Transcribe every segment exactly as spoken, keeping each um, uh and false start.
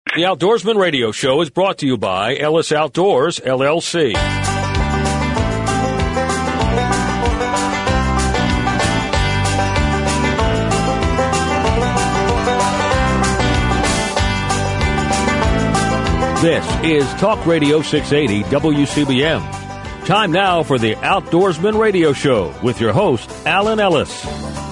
The Outdoorsman Radio Show is brought to you by Ellis Outdoors, L L C. This is Talk Radio six eighty W C B M. Time now for the Outdoorsman Radio Show with your host, Alan Ellis.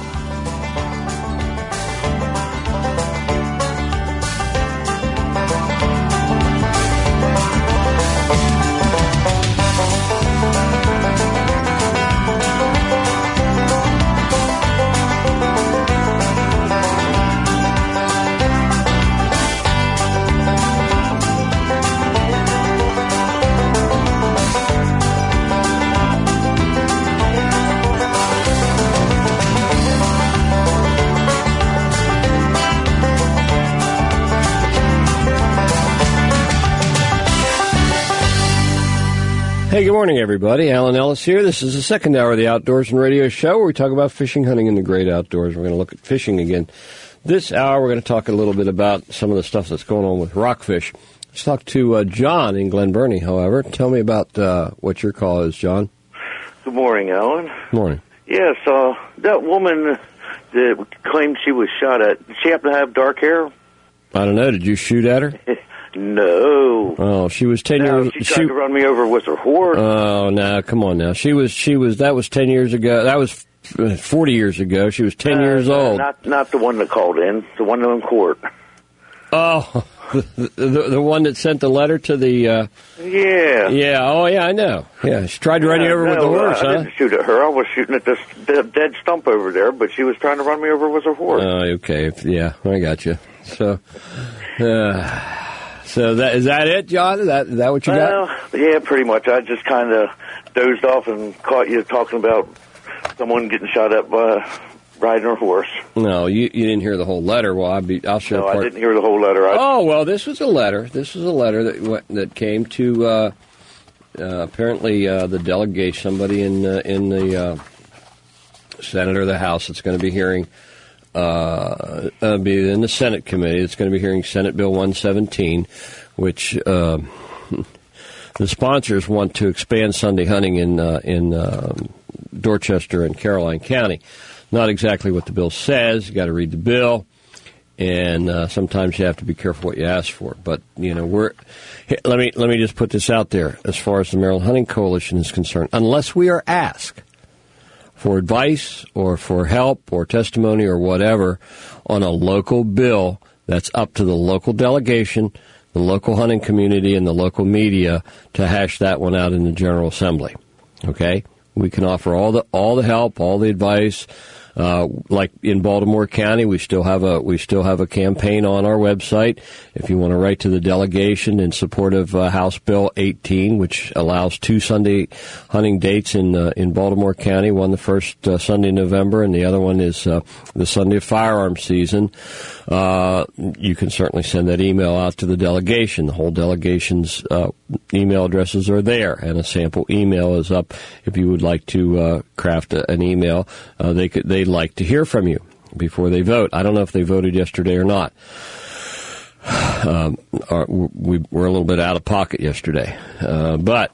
Hey, good morning, everybody. Alan Ellis here. This is the second hour of the Outdoorsman Radio Show where we talk about fishing, hunting, and the great outdoors. We're going to look at fishing again. This hour, we're going to talk a little bit about some of the stuff that's going on with rockfish. Let's talk to uh, John in Glen Burnie, however. Tell me about uh, what your call is, John. Good morning, Alan. Good morning. Yes, uh, that woman that claimed she was shot at, did she happen to have dark hair? I don't know. Did you shoot at her? No. Oh, she was ten no, years. She tried she, to run me over with her horse. Oh, no, come on now. She was. She was. That was ten years ago. That was forty years ago. She was ten uh, years old. Not, not the one that called in. The one in court. Oh, the, the the one that sent the letter to the. Uh, yeah. Yeah. Oh, yeah. I know. Yeah. She tried to run you over no, with the horse, uh, huh? I didn't shoot at her. I was shooting at this dead stump over there, but she was trying to run me over with her horse. Oh, okay. Yeah, I got you. So. Uh, So that is that it, John? Is that is that what you well, got? Yeah, pretty much. I just kind of dozed off and caught you talking about someone getting shot up by riding a horse. No, you you didn't hear the whole letter. Well, I'll be I'll show. No, part. I didn't hear the whole letter. I... Oh well, this was a letter. This was a letter that that came to uh, uh, apparently uh, the delegation, somebody in uh, in the uh, Senate or the House that's going to be hearing. Uh, uh, be in the Senate committee. It's going to be hearing Senate Bill one seventeen, which uh, the sponsors want to expand Sunday hunting in uh, in uh, Dorchester and Caroline County. Not exactly what the bill says. You got to read the bill, and uh, sometimes you have to be careful what you ask for. But you know, we're let me let me just put this out there as far as the Maryland Hunting Coalition is concerned. Unless we are asked for advice or for help or testimony or whatever on a local bill, that's up to the local delegation, the local hunting community, and the local media to hash that one out in the General Assembly. Okay? We can offer all the all the help, all the advice. Uh, like in Baltimore County, we still have a we still have a campaign on our website. If you want to write to the delegation in support of uh, House Bill eighteen, which allows two Sunday hunting dates in uh, in Baltimore County, one the first uh, Sunday in November, and the other one is uh, the Sunday of firearms season. Uh, you can certainly send that email out to the delegation. The whole delegation's uh, email addresses are there, and a sample email is up if you would like to uh, craft a, an email. Uh, they could they like to hear from you before they vote. I don't know if they voted yesterday or not. Um, our, we were a little bit out of pocket yesterday. Uh, but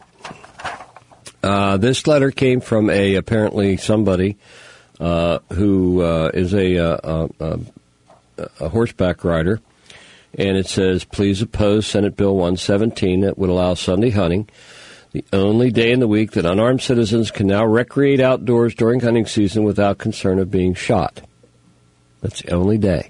uh, this letter came from a apparently somebody uh, who uh, is a, a, a, a horseback rider. And it says, please oppose Senate Bill one seventeen that would allow Sunday hunting, the only day in the week that unarmed citizens can now recreate outdoors during hunting season without concern of being shot. That's the only day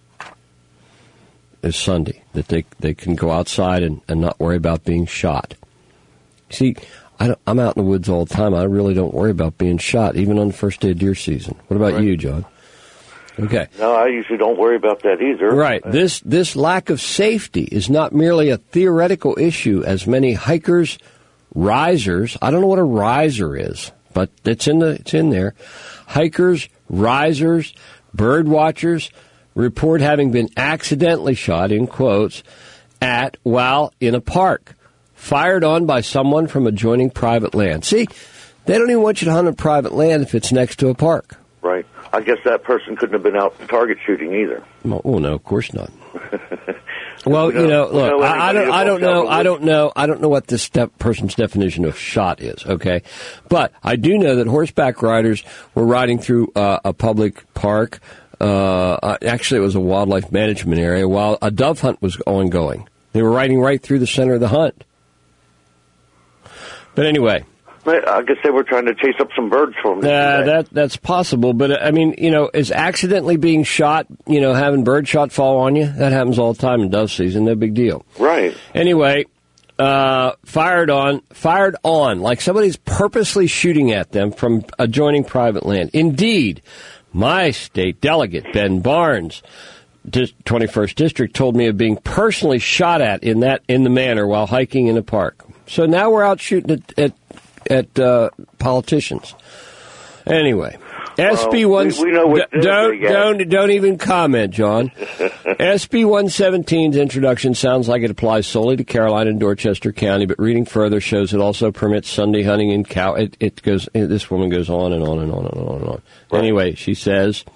is Sunday that they they can go outside and, and not worry about being shot. See, I don't, I'm out in the woods all the time. I really don't worry about being shot, even on the first day of deer season. What about right. you, John? Okay. No, I usually don't worry about that either. Right. This this lack of safety is not merely a theoretical issue, as many hikers, risers, I don't know what a riser is, but it's in the it's in there. Hikers, risers, bird watchers report having been accidentally shot, in quotes, at while in a park, fired on by someone from adjoining private land. See, they don't even want you to hunt on private land if it's next to a park. Right. I guess that person couldn't have been out target shooting either. Well, oh, no, of course not. Well, we you know, we look, know I, I don't, I don't know, I with. don't know, I don't know what this step person's definition of shot is. Okay, but I do know that horseback riders were riding through uh, a public park. Uh, actually, it was a wildlife management area while a dove hunt was ongoing. They were riding right through the center of the hunt. But anyway. I guess they were trying to chase up some birds for them. Uh, that that's possible, but I mean, you know, is accidentally being shot, you know, having bird shot fall on you? That happens all the time in dove season. No big deal. Right. Anyway, uh, fired on, fired on, like somebody's purposely shooting at them from adjoining private land. Indeed, my state delegate Ben Barnes, twenty-first District, told me of being personally shot at in that in the manner while hiking in a park. So now we're out shooting at. at at uh, politicians. Anyway, S B one well, we, we know what d- don't don't don't even comment, John. S B one seventeen's introduction sounds like it applies solely to Caroline and Dorchester County, but reading further shows it also permits Sunday hunting in cow. It, it goes. This woman goes on and on and on and on and on. Right. Anyway, she says.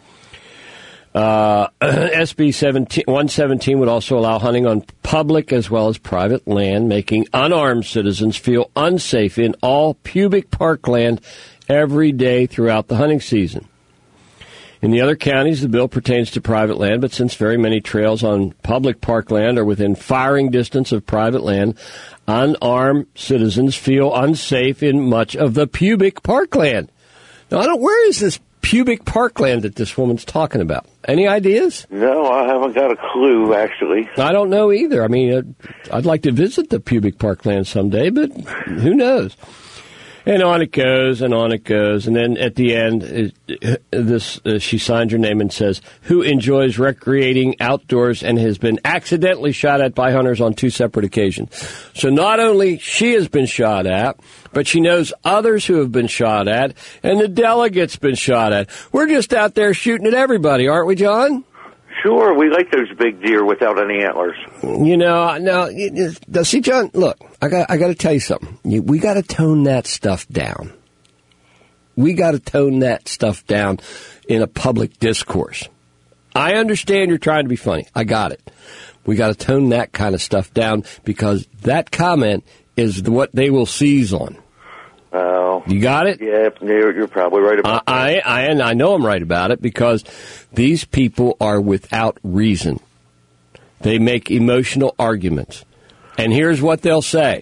Uh, S B one seventeen would also allow hunting on public as well as private land, making unarmed citizens feel unsafe in all pubic parkland every day throughout the hunting season. In the other counties, the bill pertains to private land, but since very many trails on public parkland are within firing distance of private land, unarmed citizens feel unsafe in much of the pubic parkland. Now, I don't. Where is this pubic parkland that this woman's talking about? Any ideas? No, I haven't got a clue, actually. I don't know either. I mean, I'd like to visit the pubic parkland someday, but who knows? And on it goes, and on it goes. And then at the end, it, this uh, she signs her name and says, who enjoys recreating outdoors and has been accidentally shot at by hunters on two separate occasions. So not only she has been shot at, but she knows others who have been shot at, and the delegate's been shot at. We're just out there shooting at everybody, aren't we, John? Sure, we like those big deer without any antlers. You know, now, see, John, look, I got I got to tell you something. We got to tone that stuff down. We got to tone that stuff down in a public discourse. I understand you're trying to be funny. I got it. We got to tone that kind of stuff down because that comment is what they will seize on. Oh, you got it? Yeah, you're, you're probably right about uh, that. I, I, and I know I'm right about it because these people are without reason. They make emotional arguments. And here's what they'll say.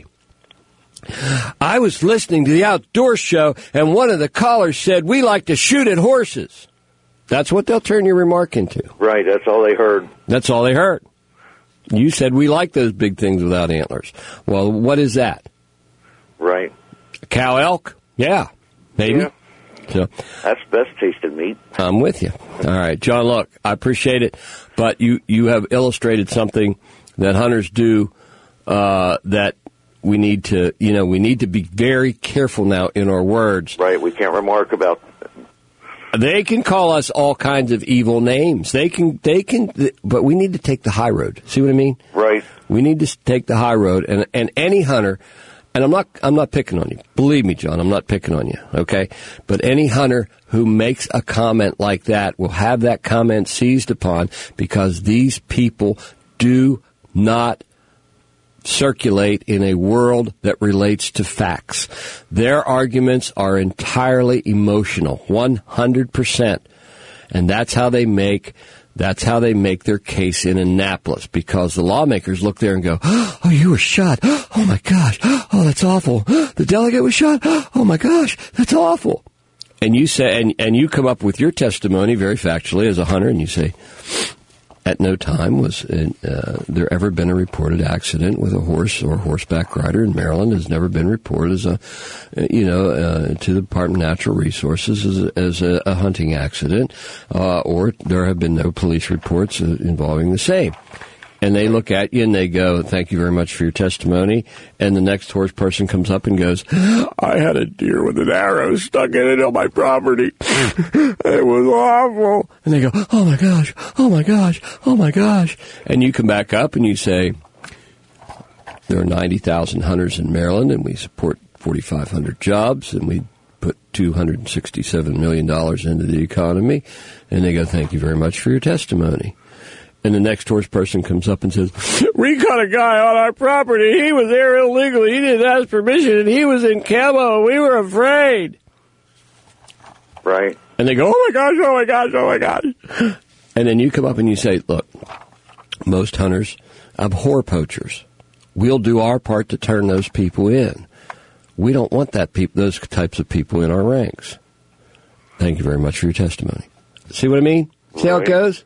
I was listening to the outdoor show, and one of the callers said, we like to shoot at horses. That's what they'll turn your remark into. Right, that's all they heard. That's all they heard. You said we like those big things without antlers. Well, what is that? Right. Cow elk? Yeah, maybe. Yeah. So that's best tasting meat. I'm with you. All right, John, look, I appreciate it, but you, you have illustrated something that hunters do uh, that we need to, you know, we need to be very careful now in our words. Right, we can't remark about. They can call us all kinds of evil names. They can, they can, but we need to take the high road. See what I mean? Right. We need to take the high road, and and any hunter. And I'm not I'm not picking on you. Believe me, John, I'm not picking on you, okay? But any hunter who makes a comment like that will have that comment seized upon because these people do not circulate in a world that relates to facts. Their arguments are entirely emotional, one hundred percent. And that's how they make That's how they make their case in Annapolis, because the lawmakers look there and go, oh, you were shot. Oh, my gosh. Oh, that's awful. The delegate was shot. Oh, my gosh. That's awful. And you say, and, and you come up with your testimony very factually as a hunter, and you say, at no time was uh, there ever been a reported accident with a horse or horseback rider in Maryland. Has never been reported as a, you know, uh, to the Department of Natural Resources as, a, as a, a hunting accident, uh, or there have been no police reports uh, involving the same. And they look at you and they go, thank you very much for your testimony. And the next horse person comes up and goes, I had a deer with an arrow stuck in it on my property. It was awful. And they go, oh, my gosh, oh, my gosh, oh, my gosh. And you come back up and you say, there are ninety thousand hunters in Maryland, and we support forty-five hundred jobs, and we put two hundred sixty-seven million dollars into the economy. And they go, thank you very much for your testimony. And the next door's person comes up and says, we caught a guy on our property. He was there illegally. He didn't ask permission, and he was in camo. We were afraid. Right. And they go, oh, my gosh, oh, my gosh, oh, my gosh. And then you come up and you say, look, most hunters abhor poachers. We'll do our part to turn those people in. We don't want that peop- those types of people in our ranks. Thank you very much for your testimony. See what I mean? See how it goes?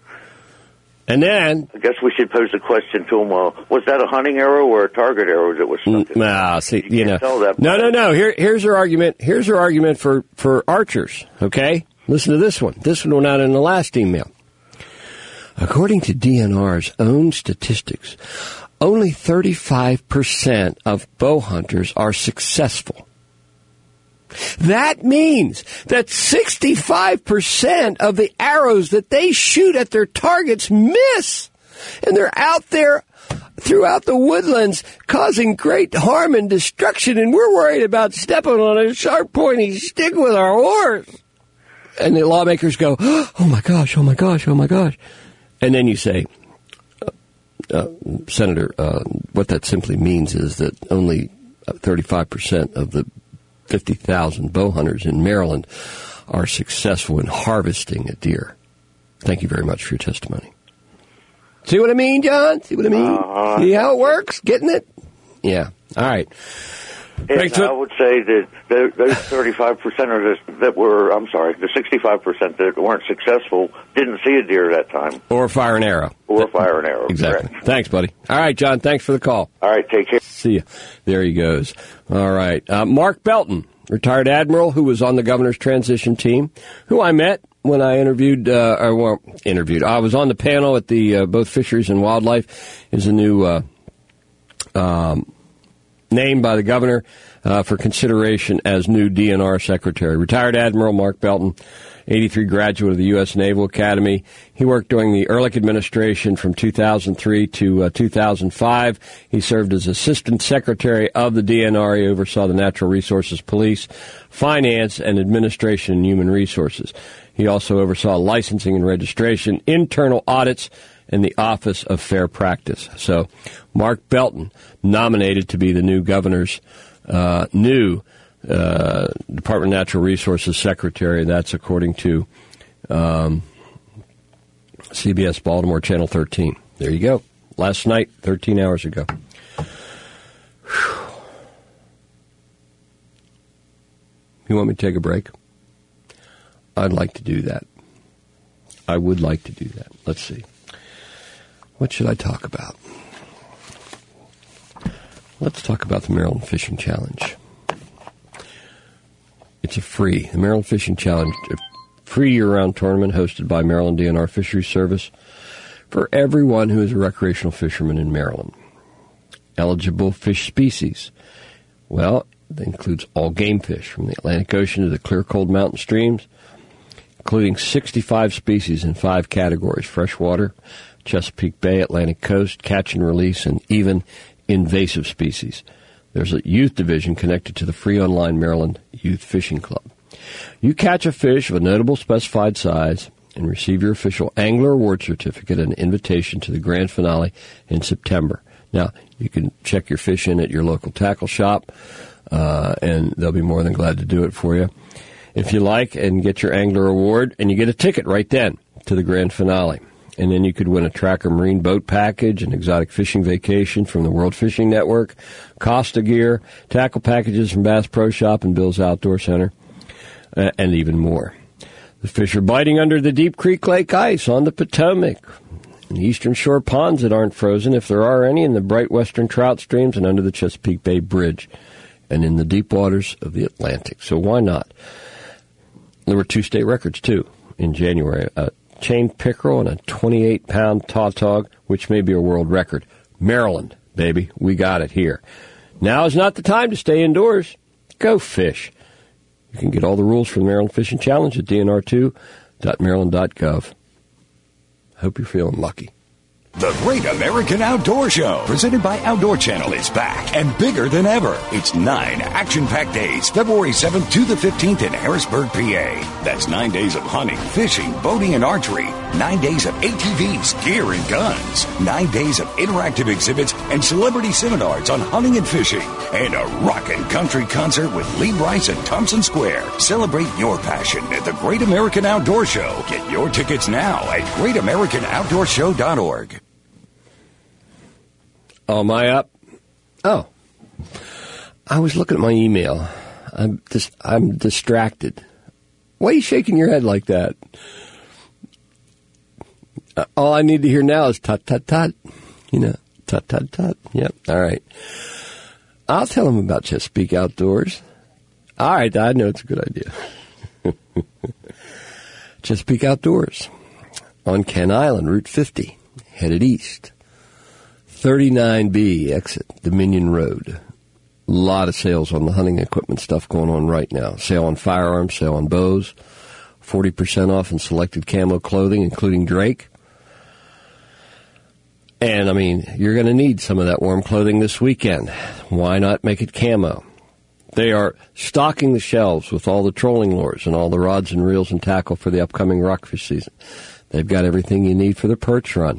And then... I guess we should pose a question to him. Uh, was that a hunting arrow or a target arrow that was stuck in? Nah, see, you, you know. Tell that no, no, no. Here, here's her argument. Here's her argument for, for archers, okay? Listen to this one. This one went out in the last email. According to D N R's own statistics, only thirty-five percent of bow hunters are successful. That means that sixty-five percent of the arrows that they shoot at their targets miss. And they're out there throughout the woodlands causing great harm and destruction, and we're worried about stepping on a sharp, pointy stick with our horse. And the lawmakers go, oh, my gosh, oh, my gosh, oh, my gosh. And then you say, uh, uh, Senator, uh, what that simply means is that only thirty-five percent of the fifty thousand bow hunters in Maryland are successful in harvesting a deer. Thank you very much for your testimony. See what I mean, John? See what I mean? Uh-huh. See how it works? Getting it? Yeah. All right. And I would say that those thirty-five percenters that were, I'm sorry, the sixty-five percent that weren't successful didn't see a deer that time. Or fire an arrow. Or fire an arrow. Exactly. Correct. Thanks, buddy. All right, John, thanks for the call. All right, take care. See you. There he goes. All right. Uh, Mark Belton, retired admiral who was on the governor's transition team, who I met when I interviewed, uh, or well, interviewed. I was on the panel at the uh, both Fisheries and Wildlife. Is a new uh, um, named by the governor uh, for consideration as new D N R secretary. Retired Admiral Mark Belton, eighty-three graduate of the U S Naval Academy. He worked during the Ehrlich administration from two thousand three to uh, two thousand five. He served as assistant secretary of the D N R. He oversaw the Natural Resources Police, Finance, and Administration and Human Resources. He also oversaw licensing and registration, internal audits, and the Office of Fair Practice. So Mark Belton nominated to be the new governor's uh, new uh, Department of Natural Resources secretary. That's according to um, C B S Baltimore Channel thirteen. There you go. Last night, thirteen hours ago. Whew. You want me to take a break? I'd like to do that. I would like to do that. Let's see. What should I talk about? Let's talk about the Maryland Fishing Challenge. It's a free, the Maryland Fishing Challenge, a free year-round tournament hosted by Maryland D N R Fisheries Service for everyone who is a recreational fisherman in Maryland. Eligible fish species. Well, that includes all game fish from the Atlantic Ocean to the clear, cold mountain streams, including sixty-five species in five categories: freshwater, Chesapeake Bay, Atlantic Coast, catch and release, and even invasive species. There's a youth division connected to the free online Maryland Youth Fishing Club. You catch a fish of a notable specified size and receive your official Angler Award Certificate and invitation to the grand finale in September. Now, you can check your fish in at your local tackle shop, uh, and they'll be more than glad to do it for you if you like, and get your Angler Award, and you get a ticket right then to the grand finale. And then you could win a Tracker Marine boat package, an exotic fishing vacation from the World Fishing Network, Costa gear, tackle packages from Bass Pro Shop and Bill's Outdoor Center, uh, and even more. The fish are biting under the Deep Creek Lake ice on the Potomac, in the eastern shore ponds that aren't frozen, if there are any, in the bright western trout streams and under the Chesapeake Bay Bridge, and in the deep waters of the Atlantic. So why not? There were two state records, too, in January. A chained pickerel and a twenty-eight pound tautog, which may be a world record. Maryland, baby. We got it here. Now is not the time to stay indoors. Go fish. You can get all the rules for the Maryland Fishing Challenge at d n r two dot maryland dot gov. Hope you're feeling lucky. The Great American Outdoor Show, presented by Outdoor Channel, is back and bigger than ever. It's nine action-packed days, February seventh to the fifteenth in Harrisburg, P A. That's nine days of hunting, fishing, boating, and archery. Nine days of A T Vs, gear, and guns. Nine days of interactive exhibits and celebrity seminars on hunting and fishing. And a rockin' country concert with Lee Brice at Thompson Square. Celebrate your passion at the Great American Outdoor Show. Get your tickets now at great american outdoor show dot org. Oh, am I up? Oh. I was looking at my email. I'm dis- I'm distracted. Why are you shaking your head like that? Uh, all I need to hear now is tut, tut, tut. You know, tut, tut, tut. Yep, all right. I'll tell them about Chesapeake Outdoors. All right, I know it's a good idea. Chesapeake Outdoors on Ken Island, Route fifty, headed east. thirty-nine B, exit Dominion Road. A lot of sales on the hunting equipment stuff going on right now. Sale on firearms, sale on bows, forty percent off in selected camo clothing, including Drake. And, I mean, you're going to need some of that warm clothing this weekend. Why not make it camo? They are stocking the shelves with all the trolling lures and all the rods and reels and tackle for the upcoming rockfish season. They've got everything you need for the perch run.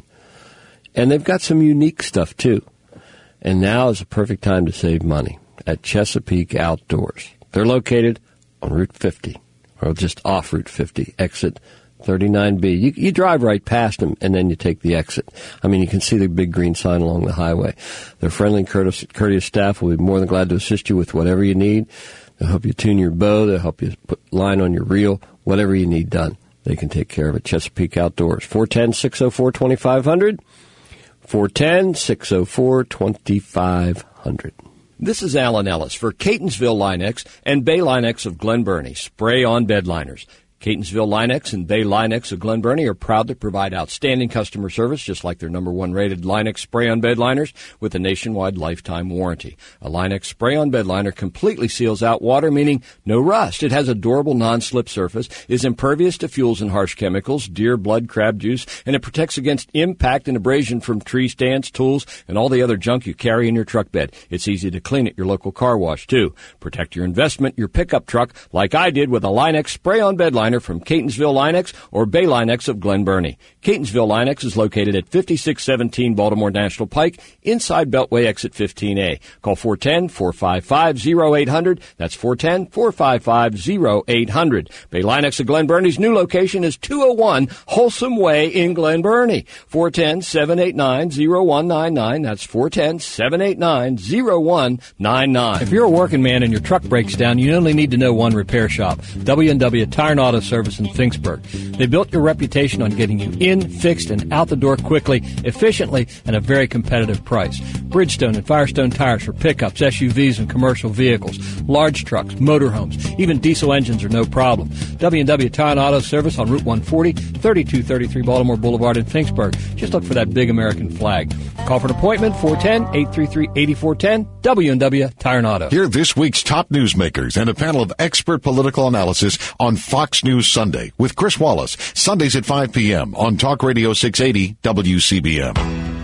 And they've got some unique stuff, too. And now is the perfect time to save money at Chesapeake Outdoors. They're located on Route fifty, or just off Route fifty, exit thirty-nine B. You, you drive right past them, and then you take the exit. I mean, you can see the big green sign along the highway. Their friendly and courteous, courteous staff will be more than glad to assist you with whatever you need. They'll help you tune your bow. They'll help you put line on your reel. Whatever you need done, they can take care of it. Chesapeake Outdoors, four one zero, six oh four, two five zero zero. four one zero, six oh four, two five zero zero. This is Alan Ellis for Catonsville Linex and Bay Linex of Glen Burnie. Spray on bed liners. Catonsville Linex and Bay Linex of Glen Burnie are proud to provide outstanding customer service, just like their number one rated Linex spray-on bed liners with a nationwide lifetime warranty. A Linex spray-on bed liner completely seals out water, meaning no rust. It has a durable non-slip surface, is impervious to fuels and harsh chemicals, deer blood, crab juice, and it protects against impact and abrasion from tree stands, tools, and all the other junk you carry in your truck bed. It's easy to clean at your local car wash, too. Protect your investment, your pickup truck, like I did with a Linex spray-on bed liner from Catonsville Linex or Bay Linex of Glen Burnie. Catonsville Linex is located at fifty-six seventeen Baltimore National Pike, inside Beltway exit fifteen A. Call four one zero, four five five, zero eight zero zero. That's four one zero, four five five, zero eight zero zero. Bay Linex of Glen Burnie's new location is two oh one Wholesome Way in Glen Burnie. four one zero, seven eight nine, zero one nine nine. That's four one zero, seven eight nine, zero one nine nine. If you're a working man and your truck breaks down, you only need to know one repair shop, W and W Tire and Auto Service in Finksburg. They built your reputation on getting you in, fixed, and out the door quickly, efficiently, and a very competitive price. Bridgestone and Firestone tires for pickups, S U Vs, and commercial vehicles, large trucks, motorhomes, even diesel engines are no problem. W and W Tire and Auto Service on Route one forty, thirty-two thirty-three Baltimore Boulevard in Finksburg. Just look for that big American flag. Call for an appointment, four one zero, eight three three, eight four one zero, W and W Tire and Auto. Hear this week's top newsmakers and a panel of expert political analysis on Fox News Sunday with Chris Wallace, Sundays at five p.m. on Talk Radio six eighty W C B M.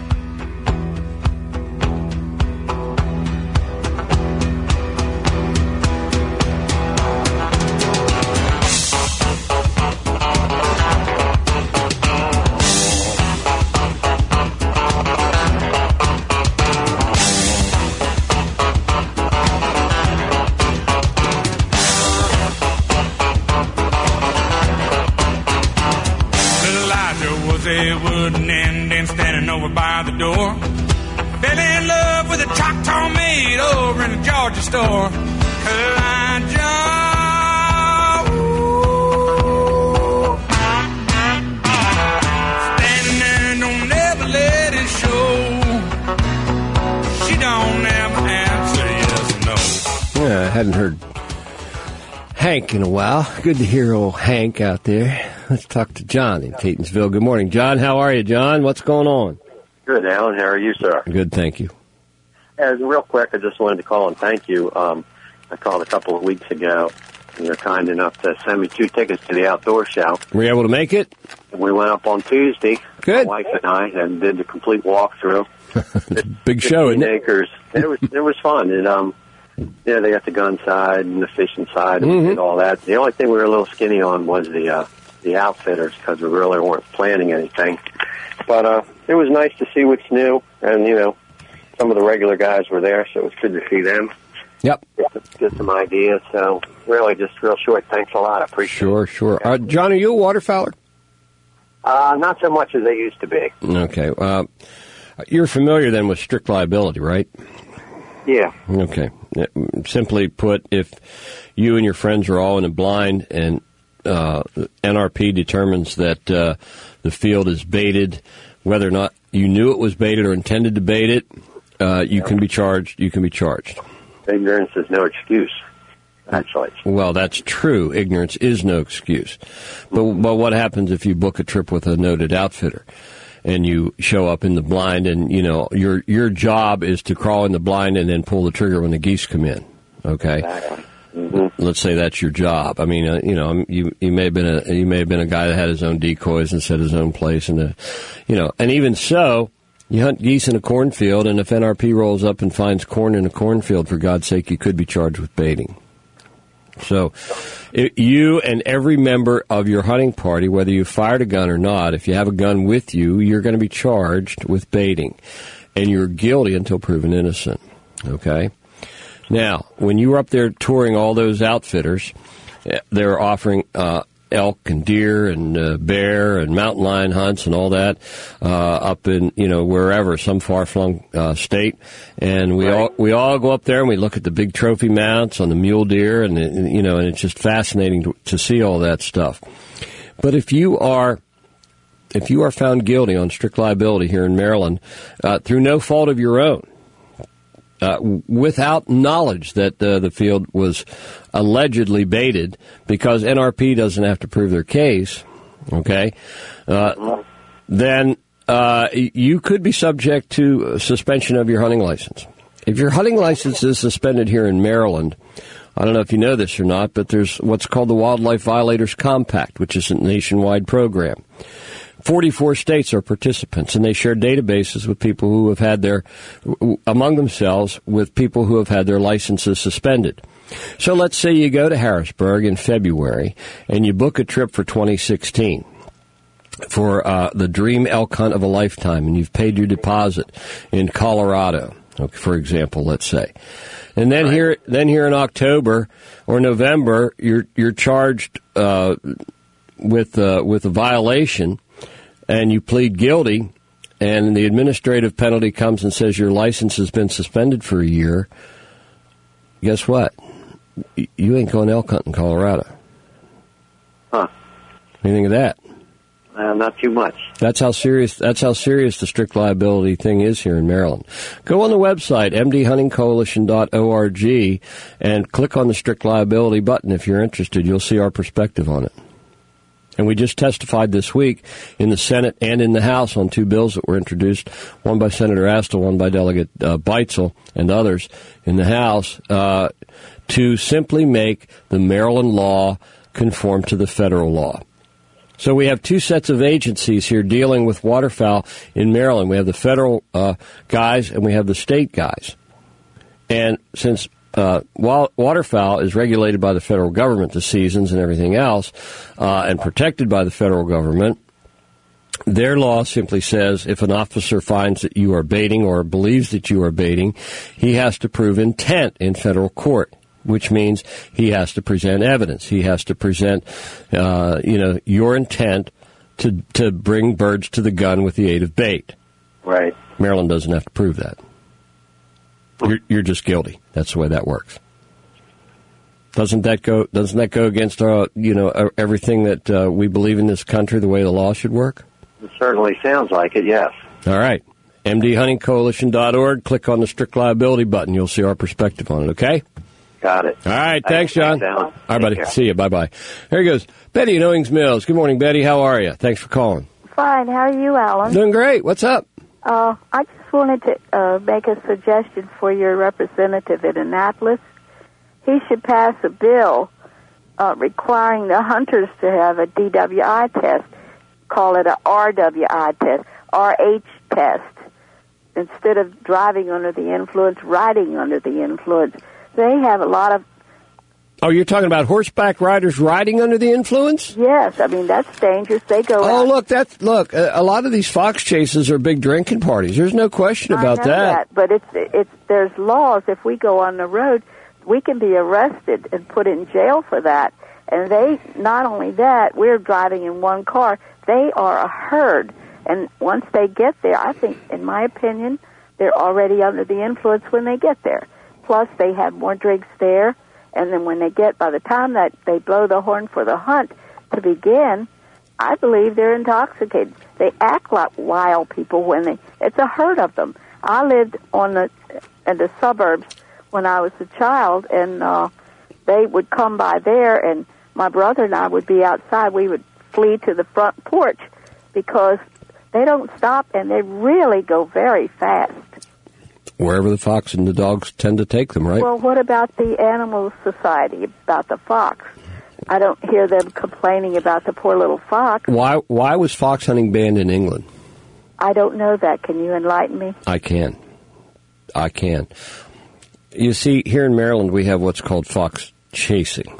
Store. Elijah, ooh, standing there, don't never let it show. She don't ever answer yes or no. Yeah, I hadn't heard Hank in a while. Good to hear old Hank out there. Let's talk to John in Catonsville. Good morning, John. How are you, John? What's going on? Good, Alan. How are you, sir? Good, thank you. As real quick, I just wanted to call and thank you. Um, I called a couple of weeks ago and they're kind enough to send me two tickets to the outdoor show. Were you able to make it? We went up on Tuesday, Good. my wife and I, and did the complete walkthrough. Big show, isn't it? Acres. It was it was fun. It um, yeah, they got the gun side and the fishing side and, Mm-hmm. and all that. The only thing we were a little skinny on was the uh, the outfitters because we really weren't planning anything. But uh, it was nice to see what's new, and you know, some of the regular guys were there, so it was good to see them. Yep. Get, get some ideas. So really, just real short. Thanks a lot. I appreciate Sure, it. sure. Uh, John, are you a waterfowler? Uh, not so much as they used to be. Okay. Uh, you're familiar then with strict liability, right? Yeah. Okay. Simply put, if you and your friends are all in a blind and uh, N R P determines that uh, the field is baited, whether or not you knew it was baited or intended to bait it, uh, you can be charged. You can be charged. Ignorance is no excuse. Actually. Well, that's true. Ignorance is no excuse. But but what happens if you book a trip with a noted outfitter and you show up in the blind and, you know, your your job is to crawl in the blind and then pull the trigger when the geese come in, okay? Exactly. Mm-hmm. Let's say that's your job. I mean, uh, you know, you you may have been a you may have been a guy that had his own decoys and set his own place, and uh, you know, and even so, you hunt geese in a cornfield, and if N R P rolls up and finds corn in a cornfield, for God's sake, you could be charged with baiting. So, it, you and every member of your hunting party, whether you fired a gun or not, if you have a gun with you, you're going to be charged with baiting, and you're guilty until proven innocent. Okay. Now, when you were up there touring all those outfitters, they're offering uh, elk and deer and uh, bear and mountain lion hunts and all that uh, up in, you know, wherever, some far-flung uh, state. And we right. all we all go up there and we look at the big trophy mounts on the mule deer, and, and you know, and it's just fascinating to, to see all that stuff. But if you are if you are found guilty on strict liability here in Maryland uh, through no fault of your own, Uh, without knowledge that uh, the field was allegedly baited, because N R P doesn't have to prove their case, okay, uh, then uh, you could be subject to suspension of your hunting license. If your hunting license is suspended here in Maryland, I don't know if you know this or not, but there's what's called the Wildlife Violators Compact, which is a nationwide program. forty-four states are participants, and they share databases with people who have had their, among themselves, with people who have had their licenses suspended. So let's say you go to Harrisburg in February, and you book a trip for twenty sixteen for uh, the dream elk hunt of a lifetime, and you've paid your deposit in Colorado, for example, let's say. And then right. here, then here in October or November, you're you're charged uh, with uh, with a violation, and you plead guilty, and the administrative penalty comes and says your license has been suspended for a year. Guess what? You ain't going elk hunting in Colorado. Huh. What do you think of that? Uh, not too much. That's how serious. That's how serious the strict liability thing is here in Maryland. Go on the website m d hunting coalition dot org and click on the strict liability button if you're interested. You'll see our perspective on it. And we just testified this week in the Senate and in the House on two bills that were introduced, one by Senator Astle, one by Delegate uh, Beitzel and others in the House, uh, to simply make the Maryland law conform to the federal law. So we have two sets of agencies here dealing with waterfowl in Maryland. We have the federal uh, guys and we have the state guys. And since Uh, while waterfowl is regulated by the federal government, the seasons and everything else, uh, and protected by the federal government, their law simply says if an officer finds that you are baiting or believes that you are baiting, he has to prove intent in federal court, which means he has to present evidence. He has to present, uh, you know, your intent to to bring birds to the gun with the aid of bait. Right. Maryland doesn't have to prove that. You're, you're just guilty. That's the way that works. Doesn't that go? Doesn't that go against our, you know, everything that uh, we believe in this country? The way the law should work. It certainly sounds like it. Yes. All right. m d hunting coalition dot org. Click on the strict liability button. You'll see our perspective on it. Okay. Got it. All right. Thanks, John. Thanks, All right, buddy. care. See you. Bye bye. There he goes. Betty in Owings Mills. Good morning, Betty. How are you? Thanks for calling. Fine. How are you, Alan? Doing great. What's up? Uh, I just wanted to uh, make a suggestion for your representative in Annapolis. He should pass a bill uh, requiring the hunters to have a D W I test, call it a R W I test, R H test, instead of driving under the influence, riding under the influence. They have a lot of... Oh, you're talking about horseback riders riding under the influence? Yes, I mean, that's dangerous. They go Oh, out. look, that's, look, a, a lot of these fox chases are big drinking parties. There's no question about I know that. that. But it's, it's, there's laws. If we go on the road, we can be arrested and put in jail for that. And they, not only that, we're driving in one car. They are a herd. And once they get there, I think, in my opinion, they're already under the influence when they get there. Plus, they have more drinks there. And then when they get, by the time that they blow the horn for the hunt to begin, I believe they're intoxicated. They act like wild people when they, it's a herd of them. I lived on the, in the suburbs when I was a child, and uh, they would come by there, and my brother and I would be outside. We would flee to the front porch because they don't stop, and they really go very fast. Wherever the fox and the dogs tend to take them, right? Well, what about the Animal Society, about the fox? I don't hear them complaining about the poor little fox. Why Why was fox hunting banned in England? I don't know that. Can you enlighten me? I can. I can. You see, here in Maryland, we have what's called fox chasing.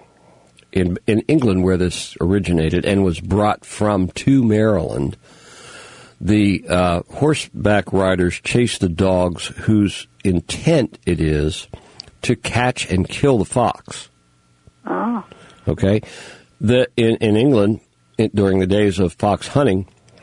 In in England, where this originated and was brought from to Maryland, the uh, horseback riders chase the dogs whose intent it is to catch and kill the fox. Oh. Okay? The in, in England, it, during the days of fox hunting,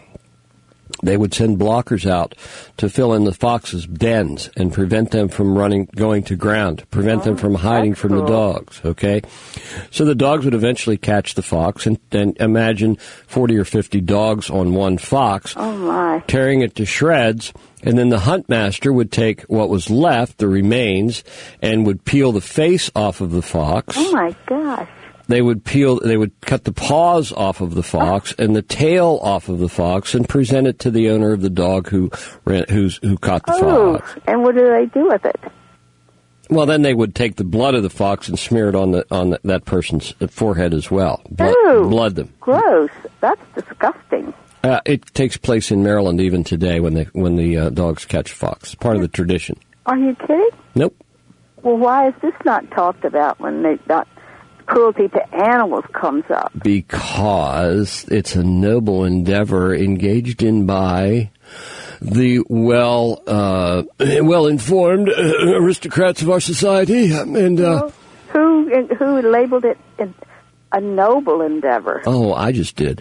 they would send blockers out to fill in the fox's dens and prevent them from running, going to ground, prevent oh, them from hiding from cool. the dogs, okay? So the dogs would eventually catch the fox, and then imagine forty or fifty dogs on one fox, oh my. tearing it to shreds, and then the hunt master would take what was left, the remains, and would peel the face off of the fox. Oh my gosh. They would peel, they would cut the paws off of the fox and the tail off of the fox and present it to the owner of the dog who ran, who's, who caught the oh, fox. And what do they do with it? Well, then they would take the blood of the fox and smear it on the on the, that person's forehead as well. Blood, Ew, blood them. Gross. That's disgusting. Uh, it takes place in Maryland even today when they when the uh, dogs catch a fox. It's part of the tradition. Are you kidding? Nope. Well, why is this not talked about when they not? Cruelty to animals comes up? Because it's a noble endeavor engaged in by the well, uh, well-informed aristocrats of our society, and uh, who who labeled it a noble endeavor? Oh, I just did.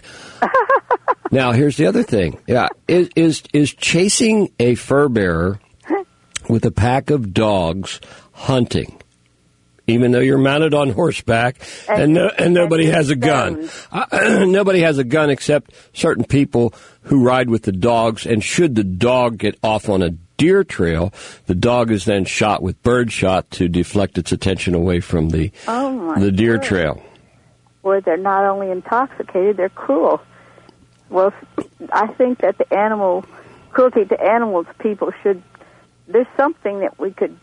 Now, here's the other thing. Yeah, is is, is chasing a fur bearer with a pack of dogs hunting? Even though you're mounted on horseback and and, no, and nobody and has a gun. Uh, nobody has a gun except certain people who ride with the dogs. And should the dog get off on a deer trail, the dog is then shot with bird shot to deflect its attention away from the oh my the deer God. trail. Boy, they're not only intoxicated, they're cruel. Well, I think that the animal, cruelty to animals, people should, there's something that we could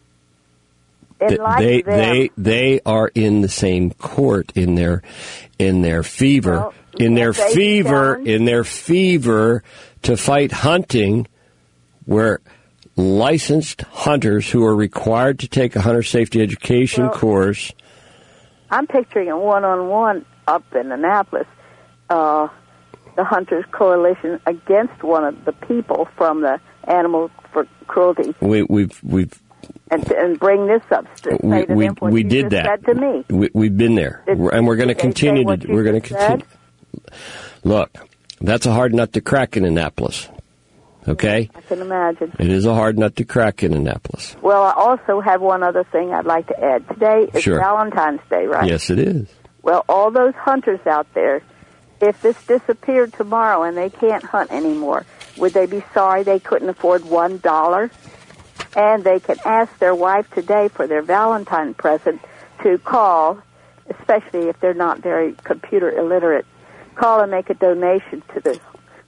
They, they they are in the same court in their in their fever well, in their fever down. in their fever to fight hunting, where licensed hunters who are required to take a hunter safety education well, course. I'm picturing a one-on-one up in Annapolis, uh, the Hunters Coalition against one of the people from the Animal for Cruelty. We, we've we've. And, and bring this up. We we, we did that. Said to me. We, we've been there, did, and we're going to continue to. We're going to continue. Look, that's a hard nut to crack in Annapolis. Okay, I can imagine. It is a hard nut to crack in Annapolis. Well, I also have one other thing I'd like to add. Today is sure. Valentine's Day, right? Yes, it is. Well, all those hunters out there, if this disappeared tomorrow and they can't hunt anymore, would they be sorry they couldn't afford one dollar? And they can ask their wife today for their Valentine present to call, especially if they're not very computer illiterate, call and make a donation to the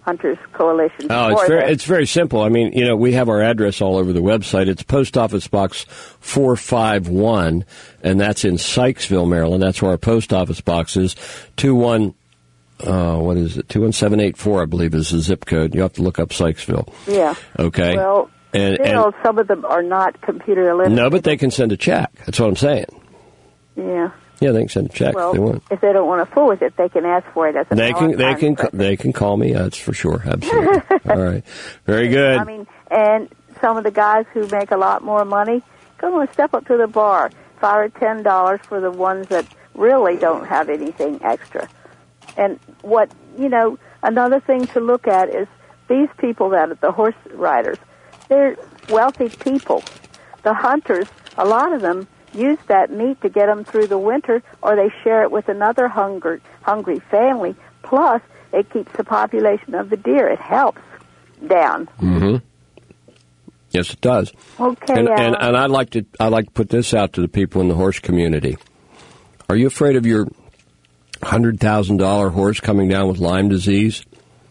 Hunters Coalition. Oh, it's very, it's very simple. I mean, you know, we have our address all over the website. It's Post Office Box four five one, and that's in Sykesville, Maryland. That's where our post office box is. two one, uh, what is it? two one seven eight four, I believe, is the zip code. You have to look up Sykesville. Yeah. Okay. Well, and, still, and, some of them are not computer illiterate. No, but they can send a check. That's what I'm saying. Yeah. Yeah, they can send a check well, if they want. If they don't want to fool with it, they can ask for it as a They can, they can, present. they can call me. That's for sure. Absolutely. All right. Very good. I mean, and some of the guys who make a lot more money, come on, step up to the bar. Five or ten dollars for the ones that really don't have anything extra. And what, you know, another thing to look at is these people that are the horse riders, they're wealthy people. The hunters, a lot of them, use that meat to get them through the winter, or they share it with another hunger, hungry family. Plus, it keeps the population of the deer. It helps down. Mm-hmm. Yes, it does. Okay, and, uh, and and I'd like to I'd like to put this out to the people in the horse community. Are you afraid of your hundred thousand dollar horse coming down with Lyme disease?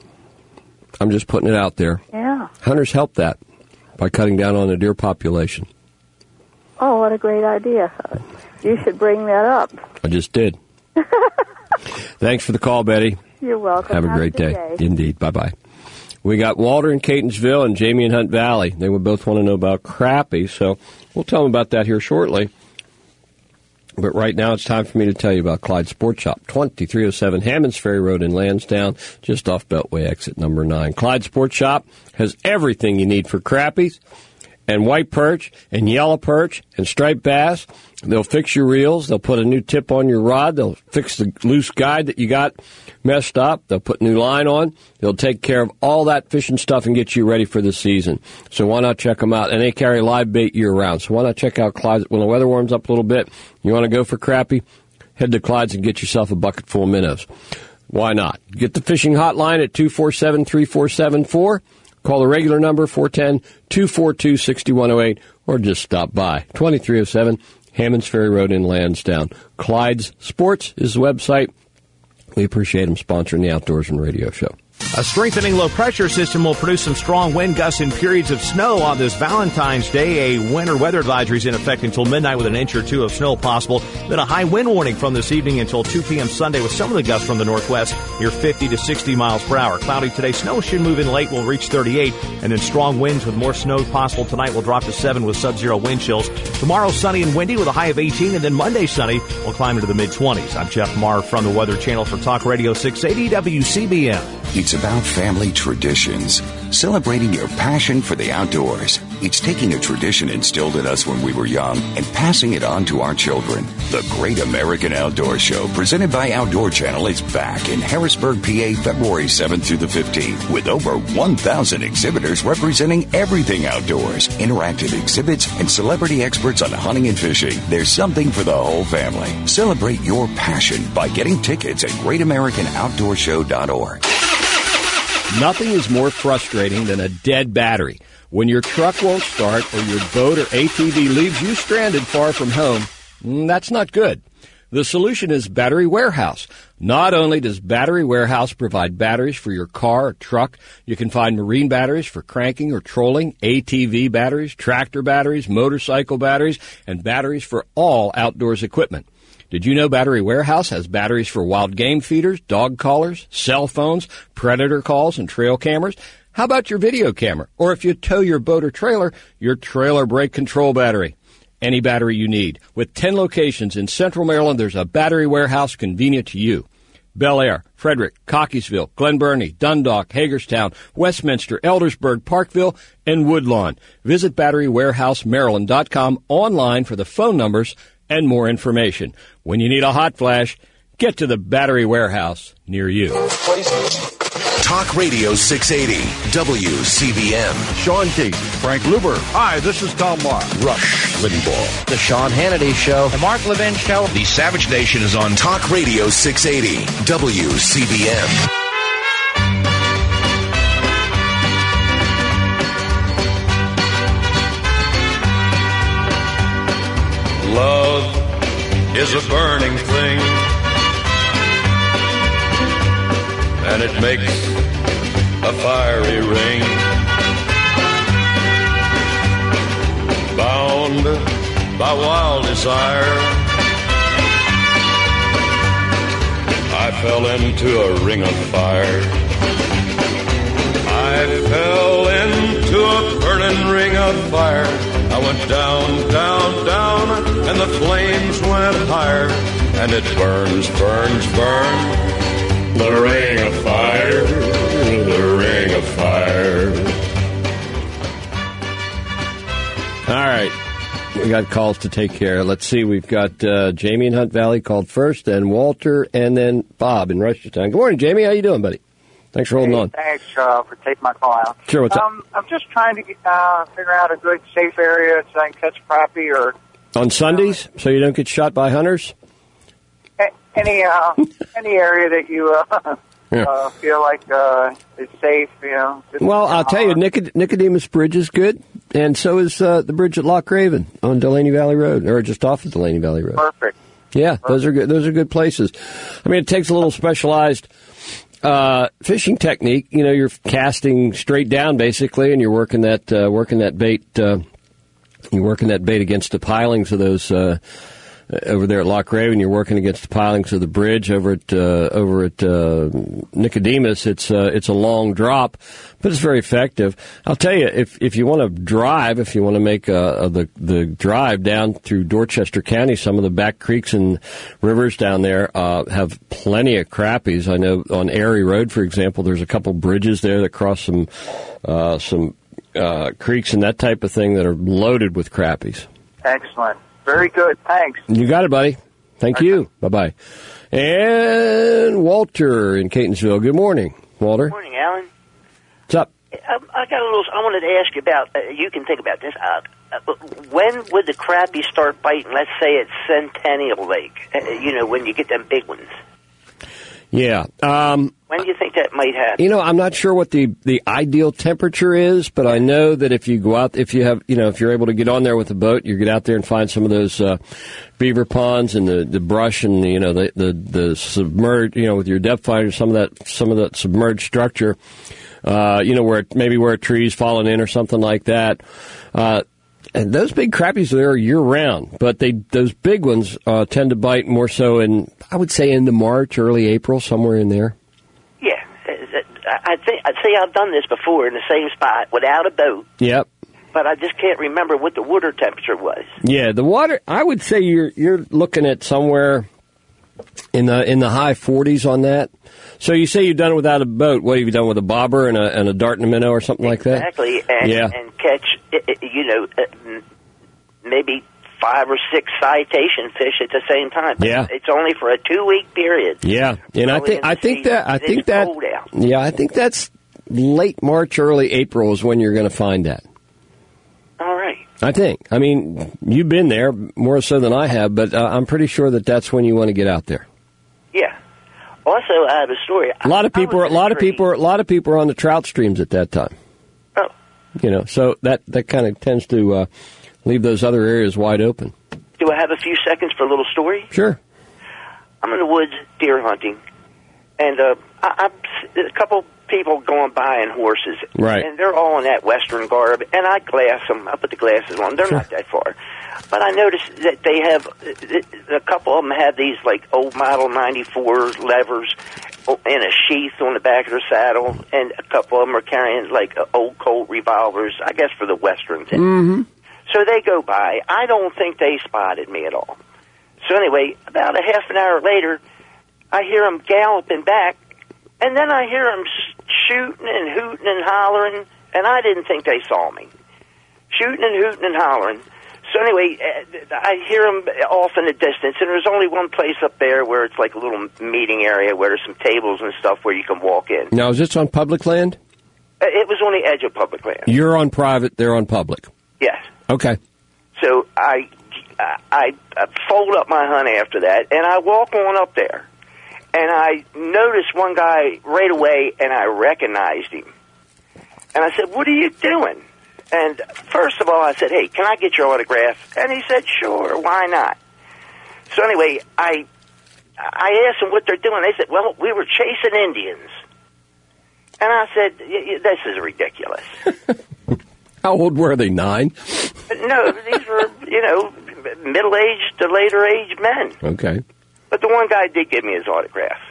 I'm just putting it out there. Yeah. Hunters help that by cutting down on the deer population. Oh, what a great idea. You should bring that up. I just did. Thanks for the call, Betty. You're welcome. Have a great day. day. Indeed. Bye-bye. We got Walter in Catonsville and Jamie in Hunt Valley. They would both want to know about crappie, so we'll tell them about that here shortly. But right now it's time for me to tell you about Clyde Sports Shop, twenty-three oh seven Hammonds Ferry Road in Lansdowne, just off Beltway exit number nine. Clyde Sports Shop has everything you need for crappies and white perch and yellow perch and striped bass. They'll fix your reels. They'll put a new tip on your rod. They'll fix the loose guide that you got messed up. They'll put new line on. They'll take care of all that fishing stuff and get you ready for the season. So why not check them out? And they carry live bait year-round. So why not check out Clyde's? When the weather warms up a little bit, you want to go for crappie, head to Clyde's and get yourself a bucket full of minnows. Why not? Get the fishing hotline at two four seven, three four seven four. Call the regular number, four one zero, two four two, six one zero eight, or just stop by. twenty-three oh seven Hammonds Ferry Road in Lansdowne. Clyde's Sports is the website. We appreciate them sponsoring the Outdoorsman Radio Show. A strengthening low-pressure system will produce some strong wind gusts and periods of snow on this Valentine's Day. A winter weather advisory is in effect until midnight with an inch or two of snow possible. Then a high wind warning from this evening until two p.m. Sunday with some of the gusts from the northwest near fifty to sixty miles per hour. Cloudy today. Snow should move in late. Will reach thirty-eight. And then strong winds with more snow possible tonight will drop to seven with sub-zero wind chills. Tomorrow sunny and windy with a high of eighteen. And then Monday sunny will climb into the mid-twenties. I'm Jeff Marr from the Weather Channel for Talk Radio six eighty W C B M. It's about family traditions, celebrating your passion for the outdoors. It's taking a tradition instilled in us when we were young and passing it on to our children. The Great American Outdoor Show, presented by Outdoor Channel, is back in Harrisburg, P A, February seventh through the fifteenth, with over one thousand exhibitors representing everything outdoors, interactive exhibits, and celebrity experts on hunting and fishing. There's something for the whole family. Celebrate your passion by getting tickets at great american outdoor show dot org. Nothing is more frustrating than a dead battery. When your truck won't start or your boat or A T V leaves you stranded far from home, that's not good. The solution is Battery Warehouse. Not only does Battery Warehouse provide batteries for your car or truck, you can find marine batteries for cranking or trolling, A T V batteries, tractor batteries, motorcycle batteries, and batteries for all outdoors equipment. Did you know Battery Warehouse has batteries for wild game feeders, dog collars, cell phones, predator calls, and trail cameras? How about your video camera? Or if you tow your boat or trailer, your trailer brake control battery. Any battery you need. With ten locations in Central Maryland, there's a Battery Warehouse convenient to you. Bel Air, Frederick, Cockeysville, Glen Burnie, Dundalk, Hagerstown, Westminster, Eldersburg, Parkville, and Woodlawn. Visit battery warehouse maryland dot com online for the phone numbers and more information. When you need a hot flash, get to the Battery Warehouse near you. Talk Radio six eighty, W C B M. Sean Casey, Frank Luber. Hi, this is Tom Marr. Rush Limbaugh. The Sean Hannity Show. The Mark Levin Show. The Savage Nation is on Talk Radio six eighty, W C B M. Love is a burning thing, and it makes a fiery ring. Bound by wild desire, I fell into a ring of fire. I fell into a burning ring of fire. I went down, down, down, and the flames went higher. And it burns, burns, burns, the ring of fire, the ring of fire. All right. We got calls to take care of. Let's see. We've got uh, Jamie in Hunt Valley called first, and Walter, and then Bob in Rushertown. Good morning, Jamie. How you doing, buddy? Thanks for holding hey, on. Thanks uh, for taking my call out. Sure, what's um, up? I'm just trying to uh, figure out a good, safe area so I can catch crappie or... On Sundays, so you don't get shot by hunters? A- any uh, any area that you uh, Yeah. uh, feel like uh, is safe, you know. Just, Well, I'll tell you, Nicod- Nicodemus Bridge is good, and so is uh, the bridge at Loch Raven on Delaney Valley Road, or just off of Delaney Valley Road. Perfect. Yeah, those are good. Those are good places. I mean, it takes a little specialized uh, fishing technique. You know, you're casting straight down basically, and you're working that uh, working that bait. Uh, you're working that bait against the pilings of those. Uh, Over there at Loch Raven, you're working against the pilings of the bridge. Over at uh, over at uh, Nicodemus, it's uh, it's a long drop, but it's very effective. I'll tell you, if if you want to drive, if you want to make uh, the the drive down through Dorchester County, some of the back creeks and rivers down there uh, have plenty of crappies. I know on Erie Road, for example, there's a couple bridges there that cross some uh, some uh, creeks and that type of thing that are loaded with crappies. Excellent. Very good. Thanks. You got it, buddy. Thank you. Bye-bye. And Walter in Catonsville. Good morning, Walter. Good morning, Alan. What's up? I, I got a little. I wanted to ask you about. Uh, you can think about this. Uh, uh, when would the crappie start biting? Let's say at Centennial Lake. Uh, you know, when you get them big ones. Yeah. Um, when do you think that might happen? You know, I'm not sure what the, the ideal temperature is, but I know that if you go out, if you have, you know, if you're able to get on there with a boat, you get out there and find some of those uh, beaver ponds and the, the brush and you know the the, the submerged, you know, with your depth finder, some of that some of that submerged structure, uh, you know, where it, maybe where a tree's fallen in or something like that. Uh, And those big crappies are there year round, but they those big ones uh, tend to bite more so in, I would say, into March, early April, somewhere in there. Yeah, I think I'd say I've done this before in the same spot without a boat. Yep. But I just can't remember what the water temperature was. Yeah, the water. I would say you're you're looking at somewhere in the in the high forties on that. So you say you've done it without a boat. What have you done with a bobber and a and a dart and a minnow or something like that? Exactly, and yeah. and catch you know maybe five or six citation fish at the same time. Yeah. It's only for a two week period. Yeah, and I think I think that I think that yeah I think that's late March, early April is when you're going to find that. All right. I think. I mean, you've been there more so than I have, but uh, I'm pretty sure that that's when you want to get out there. Yeah. Also, I have a story. A lot of people, are, a lot of people, are, a lot of people are on the trout streams at that time. Oh. You know, so that that kind of tends to uh, leave those other areas wide open. Do I have a few seconds for a little story? Sure. I'm in the woods deer hunting, and uh, I, I, a couple people going by in horses, right? And they're all in that Western garb, and I glass them. I put the glasses on. They're sure. not that far, but I noticed that they have a couple of them have these like old model ninety-four levers in a sheath on the back of their saddle, and a couple of them are carrying like old Colt revolvers, I guess for the Westerns. Mm-hmm. So they go by. I don't think they spotted me at all. So anyway, about a half an hour later, I hear them galloping back, and then I hear them shooting and hooting and hollering, and I didn't think they saw me. Shooting and hooting and hollering. So anyway, I hear them off in the distance, and there's only one place up there where it's like a little meeting area where there's some tables and stuff where you can walk in. Now, is this on public land? It was on the edge of public land. You're on private, they're on public. Yes. Okay. So I, I, I fold up my hunt after that, and I walk on up there. And I noticed one guy right away, and I recognized him. And I said, "What are you doing?" And first of all, I said, "Hey, can I get your autograph?" And he said, "Sure, why not?" So anyway, I I asked them what they're doing. They said, "Well, we were chasing Indians." And I said, y- y- this is ridiculous. How old were they? Nine? No, these were, you know, middle-aged to later-aged men. Okay. But the one guy did give me his autograph.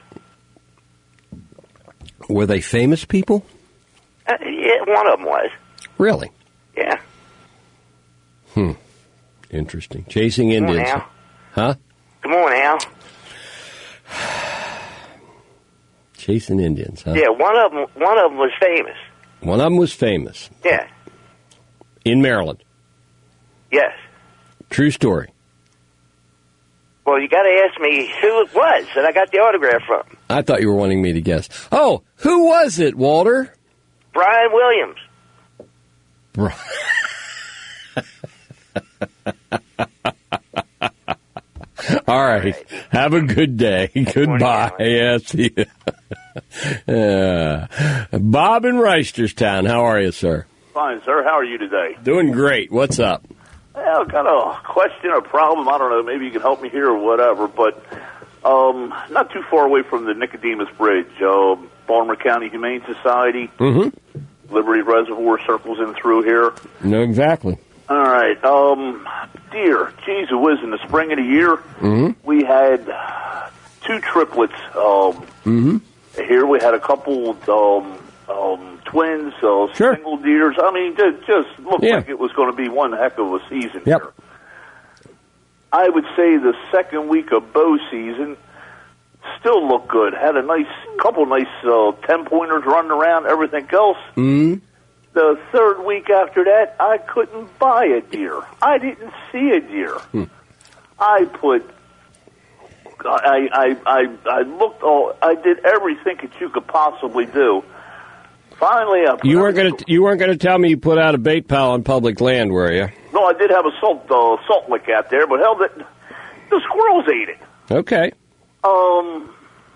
Were they famous people? Uh, yeah, one of them was. Really? Yeah. Hmm. Interesting. Chasing Come on, Indians. Al. Huh? Come on, Al. Chasing Indians, huh? Yeah, one of them. One of them was famous. One of them was famous. Yeah. In Maryland. Yes. True story. Well, you got to ask me who it was that I got the autograph from. I thought you were wanting me to guess. Oh, who was it, Walter? Brian Williams. Brian. All right. Have a good day. Goodbye. Yeah, see you. uh, Bob in Reisterstown. How are you, sir? Fine, sir. How are you today? Doing great. What's up? Well, I've got a question or problem. I don't know. Maybe you can help me here or whatever. But um, not too far away from the Nicodemus Bridge, uh, Baltimore County Humane Society, Mm-hmm. Liberty Reservoir circles in through here. No, exactly. All right. Um, deer. Geez, it was in the spring of the year. Mm-hmm. We had two triplets. Um, Mm-hmm. Here we had a couple um, um, twins, uh, Sure. single deers. I mean, it just looked Yeah. like it was going to be one heck of a season Yep. here. I would say the second week of bow season still looked good. Had a nice couple nice uh, ten-pointers running around, everything else. Mm-hmm. The third week after that, I couldn't buy a deer. I didn't see a deer. Hmm. I put, I, I, I, I looked all, I did everything that you could possibly do. Finally, I put You weren't going to. You weren't going to tell me you put out a bait pile on public land, were you? No, I did have a salt uh, salt lick out there, but hell, that the squirrels ate it. Okay. Um,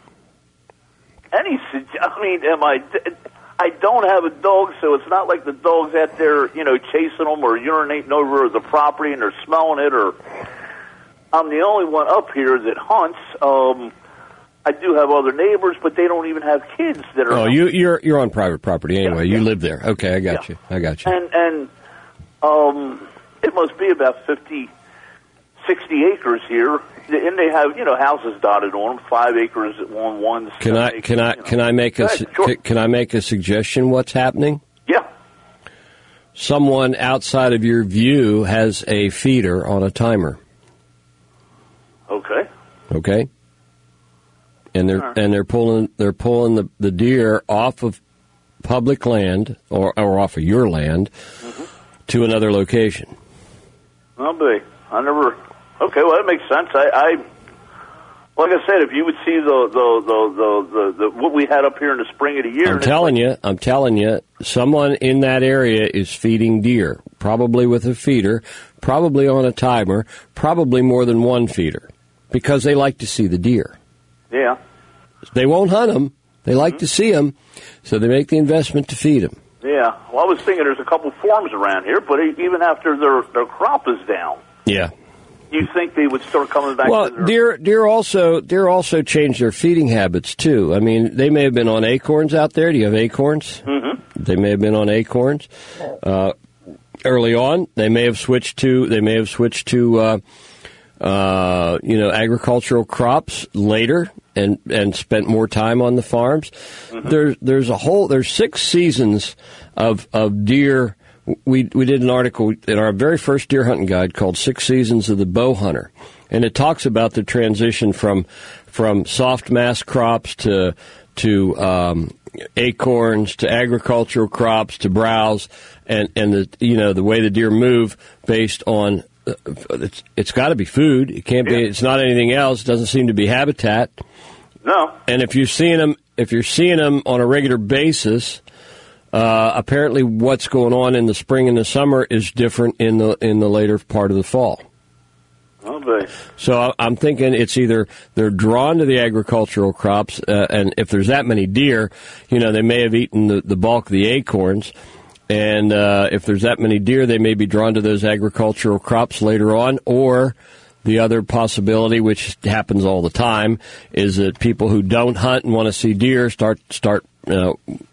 any? sug- I mean, am I? I don't have a dog, so it's not like the dog's out there, you know, chasing them or urinating over the property and they're smelling it. Or I'm the only one up here that hunts. Um, I do have other neighbors, but they don't even have kids that are. Oh, you, you're you're on private property anyway. Yeah, you yeah. live there. Okay, I got Yeah. you. I got you. And and um, it must be about fifty, sixty acres here, and they have, you know, houses dotted on them, five acres on one. Can I seven can I acres, you know. can I make a Go su- ahead, sure. can I make a suggestion? What's happening? Yeah. Someone outside of your view has a feeder on a timer. Okay. Okay. And they're All right. and they're pulling they're pulling the, the deer off of public land or or off of your land Mm-hmm. to another location. I'll be. I never. Okay, well that makes sense. I, I like I said, if you would see the the, the, the, the, the what we had up here in the spring of the year. I'm telling you, I'm telling you, someone in that area is feeding deer, probably with a feeder, probably on a timer, probably more than one feeder, because they like to see the deer. Yeah. They won't hunt them. They like to see them, so they make the investment to feed them. Yeah. Well, I was thinking there's a couple farms around here, but even after their their crop is down, Yeah. you think they would start coming back Well, to their... deer, deer also, deer also change their feeding habits too. I mean, they may have been on acorns out there. Do you have acorns? Mm-hmm. They may have been on acorns uh, early on. They may have switched to. They may have switched to. Uh, uh, you know, agricultural crops later, and and spent more time on the farms. Mm-hmm. There's there's a whole there's six seasons of of deer. We we did an article in our very first deer hunting guide called Six Seasons of the Bow Hunter, and it talks about the transition from from soft mass crops to to um, acorns to agricultural crops to browse, and and the you know the way the deer move based on. It's it's got to be food. It can't be. It's not anything else. It doesn't seem to be habitat. No. And if you're seeing them, if you're seeing them on a regular basis, uh, apparently what's going on in the spring and the summer is different in the in the later part of the fall. Okay. So I'm thinking it's either they're drawn to the agricultural crops, uh, and if there's that many deer, you know, they may have eaten the, the bulk of the acorns. And uh, if there's that many deer, they may be drawn to those agricultural crops later on. Or the other possibility, which happens all the time, is that people who don't hunt and want to see deer start start you know,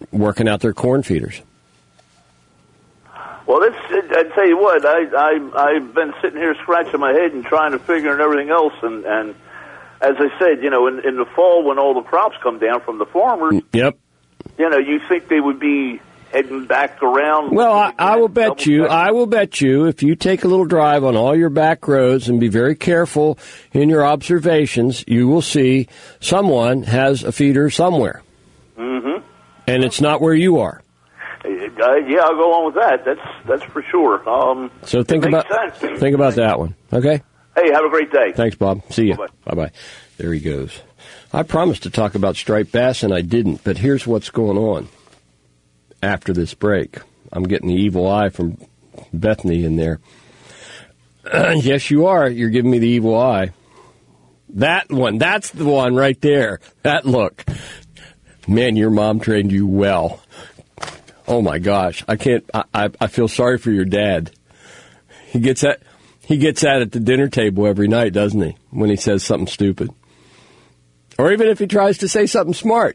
working out their corn feeders. Well, this, I tell you what, I, I, I've been sitting here scratching my head and trying to figure and everything else, and, and as I said, you know, in, in the fall when all the crops come down from the farmers, yep. you know, you think they would be heading back around. Well, I, I will bet you, back. I will bet you, if you take a little drive on all your back roads and be very careful in your observations, you will see someone has a feeder somewhere. Mm-hmm. And it's not where you are. Uh, yeah, I'll go along with that. That's that's for sure. Um, so think about sense. think about that one. Okay. Hey, have a great day. Thanks, Bob. See you. Bye bye. There he goes. I promised to talk about striped bass, and I didn't. But here's what's going on. After this break, I'm getting the evil eye from Bethany in there. Uh, yes, you are. You're giving me the evil eye. That one. That's the one right there. That look. Man, your mom trained you well. Oh my gosh, I can't. I, I, I feel sorry for your dad. He gets at he gets at at the dinner table every night, doesn't he? When he says something stupid, or even if he tries to say something smart,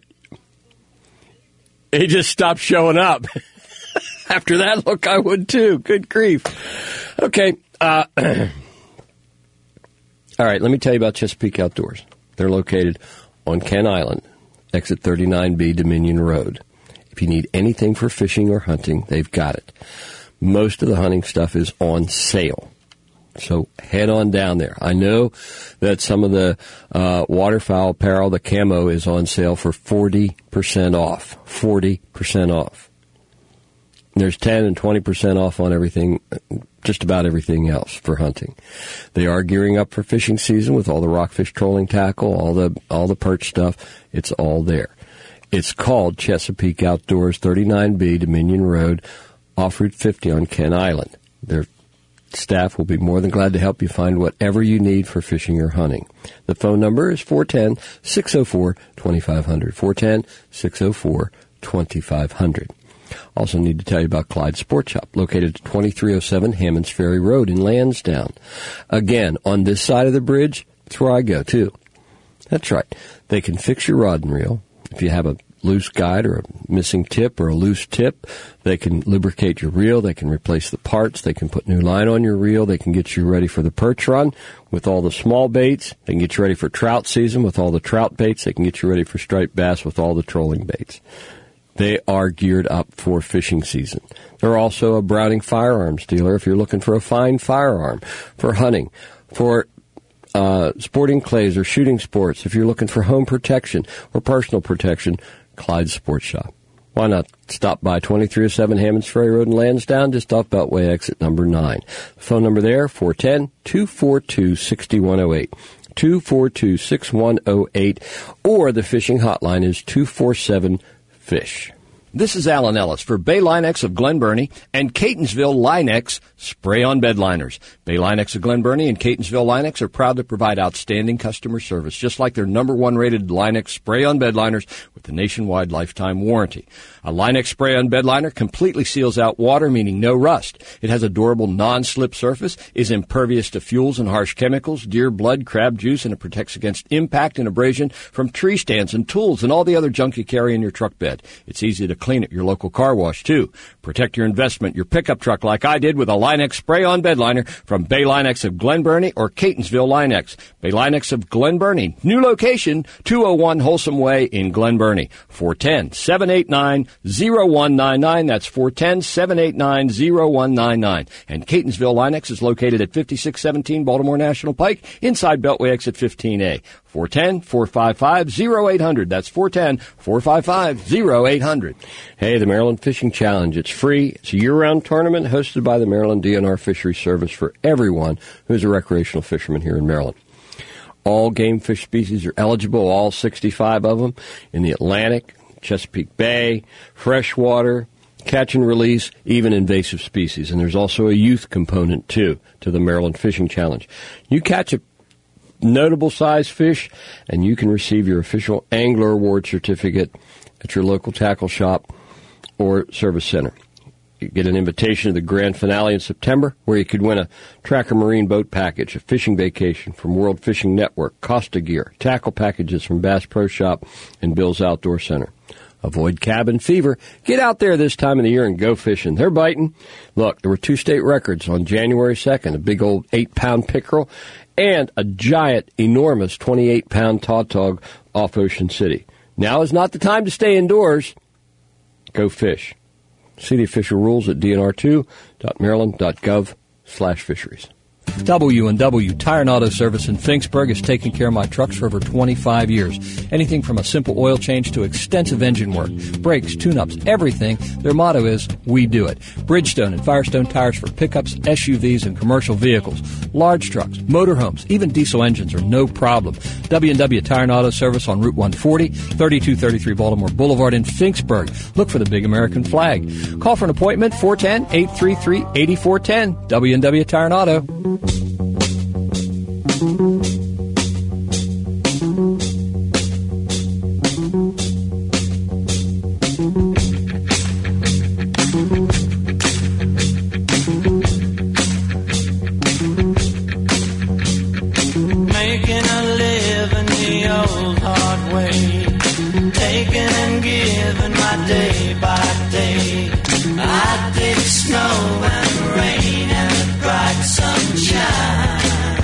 he just stops showing up. After that look, I would too. Good grief. Okay. Uh, all right. Let me tell you about Chesapeake Outdoors. They're located on Kent Island, exit thirty-nine B, Dominion Road. If you need anything for fishing or hunting, they've got it. Most of the hunting stuff is on sale. So head on down there. I know that some of the uh, waterfowl apparel, the camo, is on sale for forty percent off. forty percent off. There's ten and twenty percent off on everything, just about everything else for hunting. They are gearing up for fishing season with all the rockfish trolling tackle, all the all the perch stuff. It's all there. It's called Chesapeake Outdoors, thirty-nine B, Dominion Road, off Route fifty on Kent Island. Their staff will be more than glad to help you find whatever you need for fishing or hunting. The phone number is four one zero, six zero four, two five zero zero, four one zero, six zero four, two five zero zero. Also need to tell you about Clyde Sport Shop, located at twenty-three oh seven Hammonds Ferry Road in Lansdowne. Again, on this side of the bridge, that's where I go, too. That's right. They can fix your rod and reel. If you have a loose guide or a missing tip or a loose tip, they can lubricate your reel. They can replace the parts. They can put new line on your reel. They can get you ready for the perch run with all the small baits. They can get you ready for trout season with all the trout baits. They can get you ready for striped bass with all the trolling baits. They are geared up for fishing season. They're also a Browning firearms dealer if you're looking for a fine firearm for hunting, for uh, sporting clays or shooting sports, if you're looking for home protection or personal protection. Clyde Sports Shop. Why not stop by twenty-three oh seven Hammonds Ferry Road in Lansdowne, just off Beltway exit number nine. The phone number there, four one zero, two four two, six one zero eight, two four two, six one zero eight, or the fishing hotline is two four seven, fish. This is Alan Ellis for Bay Linex of Glen Burnie and Catonsville Linex Spray-On Bed Liners. Bay Linex of Glen Burnie and Catonsville Linex are proud to provide outstanding customer service, just like their number one rated Linex Spray-On Bed Liners with a nationwide lifetime warranty. A Linex Spray-On Bed Liner completely seals out water, meaning no rust. It has a durable non-slip surface, is impervious to fuels and harsh chemicals, deer blood, crab juice, and it protects against impact and abrasion from tree stands and tools and all the other junk you carry in your truck bed. It's easy to clean at your local car wash, too. Protect your investment, your pickup truck, like I did with a Linex Spray-On Bed Liner from Bay Linex of Glen Burnie or Catonsville Linex. Bay Linex of Glen Burnie. New location, two oh one Wholesome Way in Glen Burnie. four one zero, seven eight nine, zero one nine nine. That's four one zero, seven eight nine, zero one nine nine. And Catonsville Linex is located at fifty-six seventeen Baltimore National Pike, inside Beltway exit fifteen A. four one zero, four five five, zero eight zero zero. That's four one zero, four five five, zero eight zero zero. Hey, the Maryland Fishing Challenge. It's free. It's a year-round tournament hosted by the Maryland D N R Fisheries Service for everyone who's a recreational fisherman here in Maryland. All game fish species are eligible, all sixty-five of them, in the Atlantic, Chesapeake Bay, freshwater, catch and release, even invasive species. And there's also a youth component, too, to the Maryland Fishing Challenge. You catch a notable size fish, and you can receive your official Angler Award certificate at your local tackle shop or service center. You get an invitation to the grand finale in September, where you could win a Tracker Marine boat package, a fishing vacation from World Fishing Network, Costa Gear, tackle packages from Bass Pro Shop and Bill's Outdoor Center. Avoid cabin fever. Get out there this time of the year and go fishing. They're biting. Look, there were two state records on January second, a big old eight-pound pickerel and a giant, enormous twenty-eight pound tautog off Ocean City. Now is not the time to stay indoors. Go fish. See the official rules at d n r two dot maryland dot gov slash fisheries. W and W Tire and Auto Service in Finksburg has taken care of my trucks for over twenty-five years. Anything from a simple oil change to extensive engine work, brakes, tune-ups, everything. Their motto is, we do it. Bridgestone and Firestone tires for pickups, S U Vs, and commercial vehicles. Large trucks, motorhomes, even diesel engines are no problem. W and W Tire and Auto Service on Route one forty, thirty-two thirty-three Baltimore Boulevard in Finksburg. Look for the big American flag. Call for an appointment, four one zero, eight three three, eight four one zero. W and W Tire and Auto. Making a living the old hard way, taking and giving my day by day. I dig snow and rain and bright sunshine.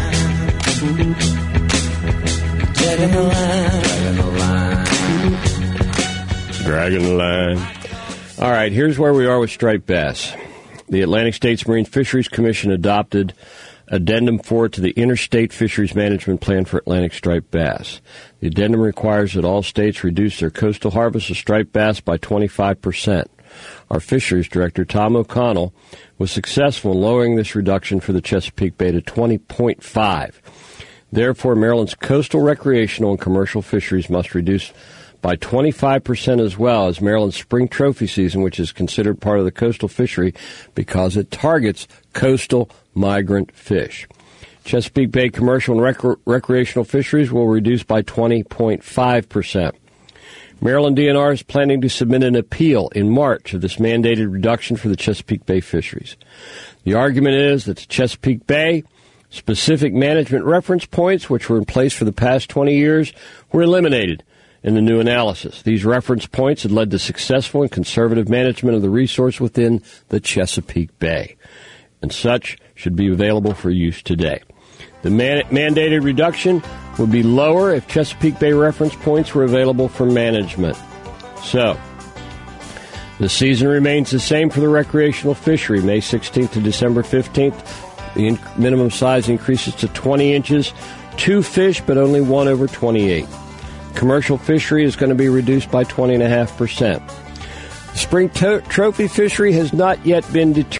Dragging the line, Dragging the line. All right, here's where we are with striped bass. The Atlantic States Marine Fisheries Commission adopted Addendum four to the Interstate Fisheries Management Plan for Atlantic striped bass. The addendum requires that all states reduce their coastal harvest of striped bass by twenty-five percent. Our fisheries director, Tom O'Connell, was successful in lowering this reduction for the Chesapeake Bay to twenty point five. Therefore, Maryland's coastal recreational and commercial fisheries must reduce by twenty-five percent as well as Maryland's spring trophy season, which is considered part of the coastal fishery because it targets coastal migrant fish. Chesapeake Bay commercial and rec- recreational fisheries will reduce by twenty point five percent. Maryland D N R is planning to submit an appeal in March of this mandated reduction for the Chesapeake Bay fisheries. The argument is that the Chesapeake Bay specific management reference points, which were in place for the past twenty years, were eliminated in the new analysis. These reference points had led to successful and conservative management of the resource within the Chesapeake Bay, and such should be available for use today. The man- mandated reduction would be lower if Chesapeake Bay reference points were available for management. So, the season remains the same for the recreational fishery, May sixteenth to December fifteenth. The in- minimum size increases to twenty inches, two fish, but only one over twenty-eight. Commercial fishery is going to be reduced by twenty point five percent. The spring to- trophy fishery has not yet been determined.